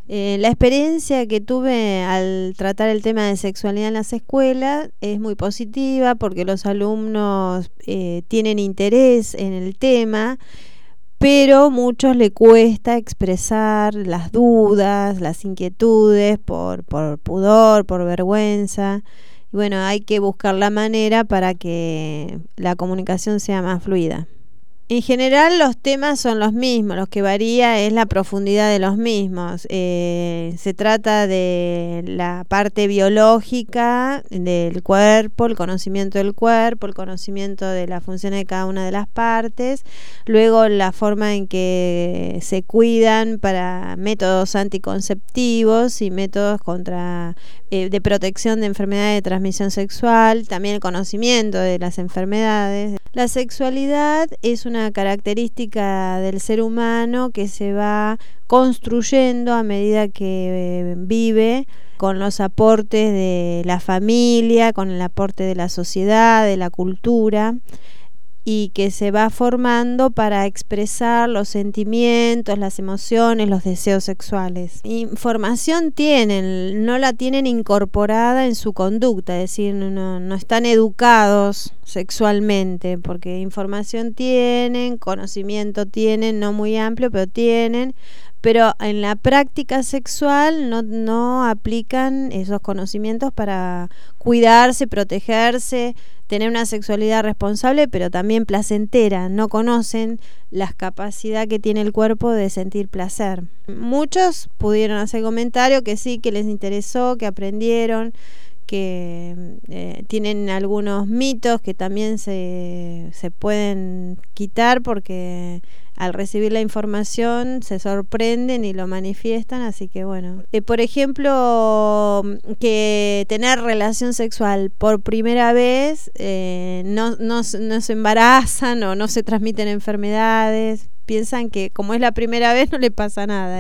La experiencia que tuve al tratar el tema de sexualidad en las escuelas es muy positiva porque los alumnos tienen interés en el tema, pero a muchos le cuesta expresar las dudas, las inquietudes por pudor, por vergüenza. Y bueno, hay que buscar la manera para que la comunicación sea más fluida. En general los temas son los mismos, lo que varía es la profundidad de los mismos. Se trata de la parte biológica del cuerpo, el conocimiento del cuerpo, el conocimiento de las funciones de cada una de las partes, luego la forma en que se cuidan para métodos anticonceptivos y métodos de protección de enfermedades de transmisión sexual, también el conocimiento de las enfermedades. La sexualidad es una característica del ser humano que se va construyendo a medida que vive, con los aportes de la familia, con el aporte de la sociedad, de la cultura, y que se va formando para expresar los sentimientos, las emociones, los deseos sexuales. Información tienen, no la tienen incorporada en su conducta, es decir, no están educados sexualmente, porque información tienen, conocimiento tienen, no muy amplio, pero tienen, pero en la práctica sexual no aplican esos conocimientos para cuidarse, protegerse, tener una sexualidad responsable, pero también placentera. No conocen la capacidad que tiene el cuerpo de sentir placer. Muchos pudieron hacer comentarios que sí, que les interesó, que aprendieron, que tienen algunos mitos que también se pueden quitar porque al recibir la información se sorprenden y lo manifiestan, así que bueno. Por ejemplo, que tener relación sexual por primera vez no se embarazan o no se transmiten enfermedades. Piensan que como es la primera vez no le pasa nada.